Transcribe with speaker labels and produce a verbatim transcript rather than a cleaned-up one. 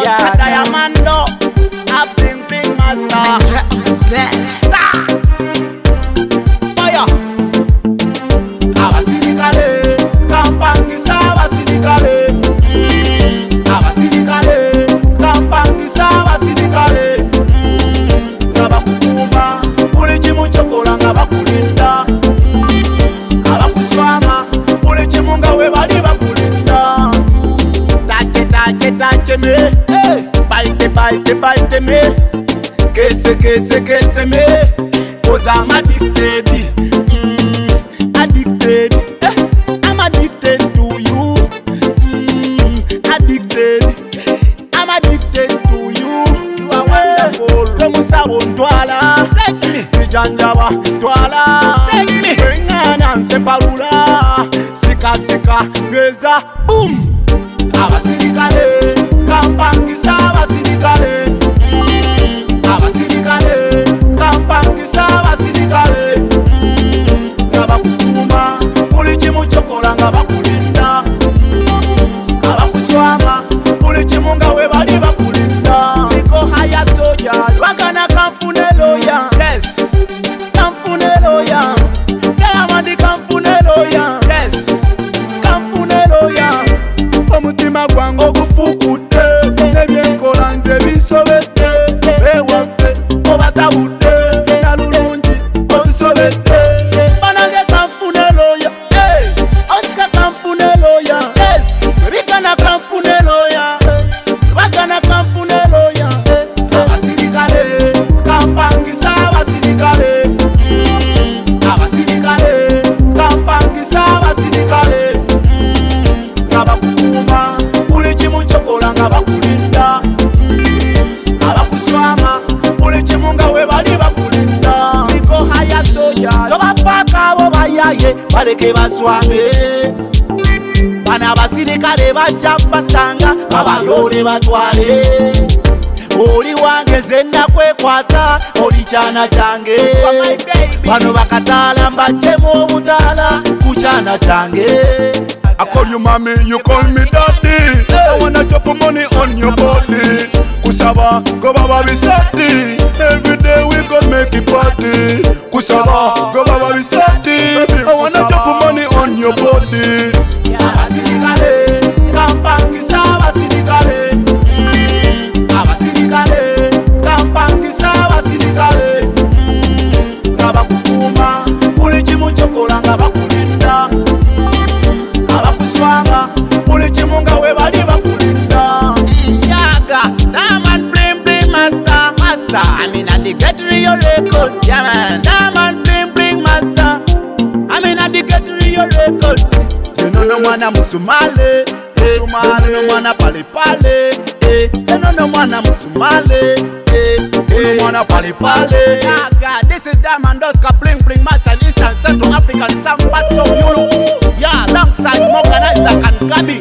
Speaker 1: Oscar Diamando, a bling bling master. Star fire. Abasirikale, kampangisa abasirikale. Abasirikale, kampangisa abasirikale. Ngabakukuma, buli kimu kyokola nga bakulinda. Abakuswama, buli kimu nga we bali bakulinda. Tache tache tache me, hey. Bite bite bite me, kese kese kese me. Cause I'm addicted, mm, addicted, eh. I'm addicted to you, mm, addicted, I'm addicted to you. You are wonderful. Remusabo twala, take me. Sijanjaba twala, take me. Bringana nsepalula, sika sika geza, boom. Abasirikale, kampangisa abasirikale. Abasirikale, kampangisa abasirikale. Ngabakukuma, buli kimu kyokola nga bakulinda. Abakuswama, buli kimu nga we bali bakulinda. Niko haya soldiers, wagana kanfune lawyer. Yes, kanfune lawyer. Diamond kanfune lawyer. Yes, kanfune lawyer. Omutima gwange ogufukutte, nebyenkola nze bisobedde. Ewaffe obatabudde, nalulungi otusobedde. Banange kanfune lawyer, hey. Oscar kanfune lawyer. Yes, bigana kanfune lawyer. Bagana kanfune lawyer. Abasirikale, kampangisa abasirikale. Abasirikale, kampangisa abasirikale. Ngabakukuma, buli kimu kyokola nga bakulinda. Abakuswama, buli kimu nga we bali bakulinda. Niko haya soldiers, tobafaako abo bayaye baleke baswame. Bano abasirikale bajja basanga babayole batwale. Oli wange nze nakwekwata, oli kyana kyange. Bano bakataala mbajjemu obutaala ku kyana kyange. I call you mommy, you call me daddy. I wanna drop money on your body. Kusaba, go baba bisati. Every day we go make it party. Kusaba, go baba bisati. I wanna drop money on your body. Abasirikale, kampangisa abasirikale. Abasirikale, kampangisa abasirikale. Ngabakukuma, buli kimu kyokola nga bakulinda. Abakuswama, buli kimu nga we bali bakulinda. Yaga, Diamond bling bling master, master. I'm in a the get real records, yeah man. Diamond bling bling master. I'm in a the get real records. Zeno mwana musumale, musumale. Zeno mwana pale pale, eh. Zeno mwana musumale, eh. Zeno mwana pale pale. Yaga, this is Diamond Oscar bling bling master, Eastern Central African sound, but so you know. Yeah, alongside Morganizer and Gabi.